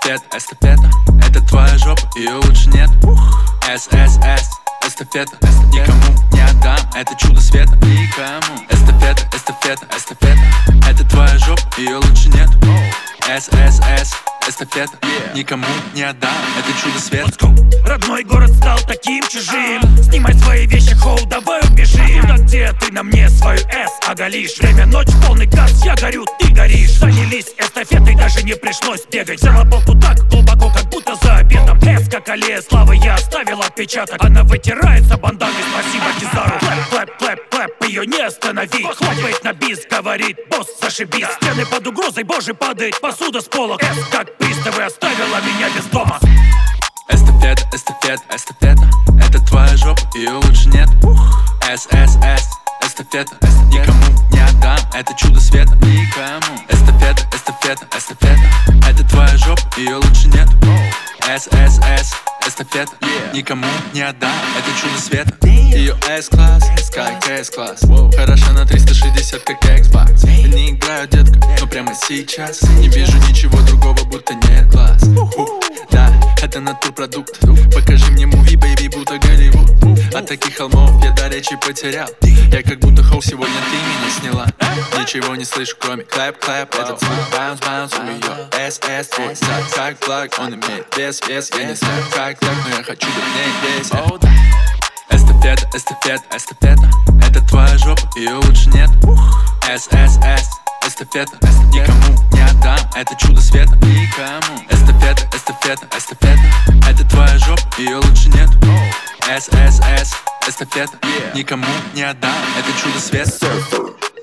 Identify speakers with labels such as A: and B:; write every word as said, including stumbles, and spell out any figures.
A: Эстафета, эстафета, это твоя жопа, ее лучше нет. эс эс эс, эстафета, никому не отдам, это чудо света. Никому. Эстафета, эстафета, эстафета, это твоя жопа, ее лучше нет. эс эс эс, эстафета, никому не отдам, это чудо света.
B: Родной город стал таким чужим. Снимай свои вещи, хоу, давай убежим. Туда, где ты на мне свою эс оголишь. Время ночь, полный газ, я горю, ты горишь. Занялись эстафетой, даже не пришлось бегать. Взяла болту так глубоко, как будто за обедом. Эс как аллея славы, я оставил отпечаток. Она вытирается банданой, спасибо Кизару. Клэп, клэп, клэп, клэп, ее не остановить. Хлопает на бис, говорит, босс, зашибись. Стены под угрозой, боже, падает посуда с пола. Эс как приставы оставила меня без дома.
A: Эстафета, эстафета, эстафета, это твоя жопа, ее лучше нет. эс эс эс, эстафета, никому не отдам, это чудо света. Никому. Эстафета, эстафета, эстафета, это твоя жопа, ее лучше нет. эс эс эс, эстафета, никому не отдам, это чудо света. Ее S-класс, как S-класс, хороша на триста шестьдесят, как Xbox. Не играю, детка, но прямо сейчас не вижу ничего другого, будто нет глаз. Да, это натурпродукт. Покажи мне муви, бэйби, будто Голливуд. От таких холмов я до речи потерял. Я как будто хоу, сегодня ты меня сняла. Ничего не слышу, кроме клэп-клэп. Этот звук баунс-баунс, у ее эс эс. Твой сад как плаг, он имеет вес, вес. Я не знаю как так, но я хочу быть не весь. Эстафета, эстафета, эстафета, это твоя жопа, ее лучше нет. эс эс эс, эстафета, никому не отдам, это чудо света. Никому. Эстафета, эстафета, эстафета, это твоя жопа, ее лучше нет. эс эс эс, эстафета, никому не отдам, это чудо света.